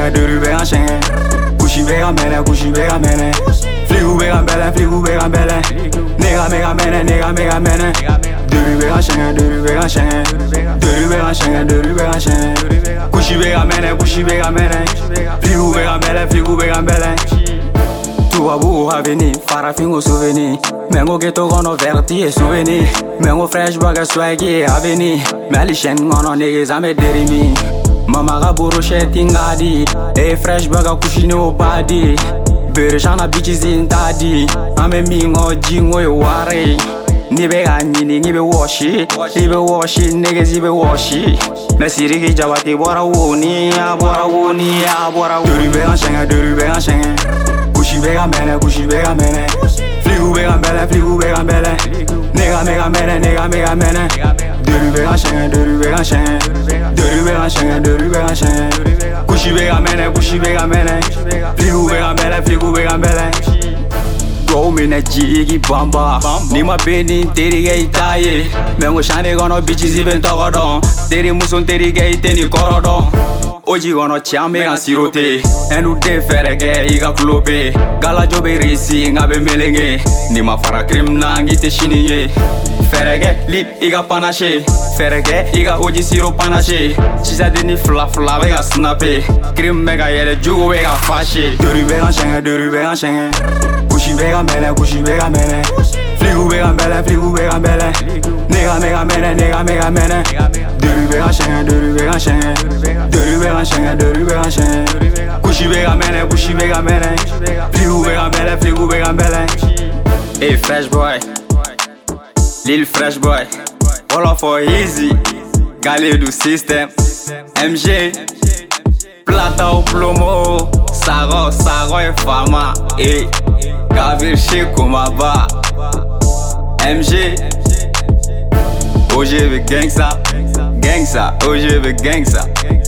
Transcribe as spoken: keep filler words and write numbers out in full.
shenga duru bega shenga Kushi bega mene, kushi bega mene Fligu bega mbele, fligu bega mbele Nega mega mene, nega mega mene Duru bega shenga, duru bega shenga Duru bega shenga, duru bega shenga Kushi bega mene, kushi bega mene Fligu bega mbele, fligu bega mbele Tubabu haveni, farafingo souveni Mengo ghetto gono verti e souveni Mengo fresh baga swaggy aveni Meli shen gono niggas ame derimi Mama ga boro sheti ngadi E fresh baga kushini o badi Bere shana bitches in tadi Ame mingo jingo e ware Nibe ga nini, nibe washi Nibe washi, niggas nibe washi Mesiri ki jawati bora woni Bora woni, bora woni Duru bega shenga, duru bega shenga Kushi bega mene, kushi bega mene Fligu bega mbele, fligu bega mbele Nega mega mene, nega mega mene Duru bega shenga, duru bega shenga Duru bega shenga, duru bega shenga Kushi bega mene, kushi bega mene Fligu bega mbele, fligu bega mbele Go mine jigi bamba Nima beni teri gay taye Mengo shane gono bitches even togodon Teri muson teri gay teni korodon Oji gono chame gan sirote Enu de ferege iga klope Gala jobe resi ngabe melenge Nima fara krim nangi te shiniye Ferege lip iga panache Ferege iga oji siro panache Chisa deni fla fla vega snape Krim mega yele jugo vega fashe Duru vega shenga, duru vega shenga Kushi bega mene, kushi bega mene Fligu bega mbele, fligu bega mbele Nega mega mene, nega mega mene Duru bega shenga, duru bega shenga Duru bega shenga, duru bega shenga Kushi bega mene, kushi bega mene Fligu bega mbele, fligu bega mbele Hey fresh boy Lil fresh boy All of for easy Galé do system M G Plata ou plomo Sago, sago e fama E Gavir Chico Maba M G O G V Gangsta Gangsta O G V Gangsta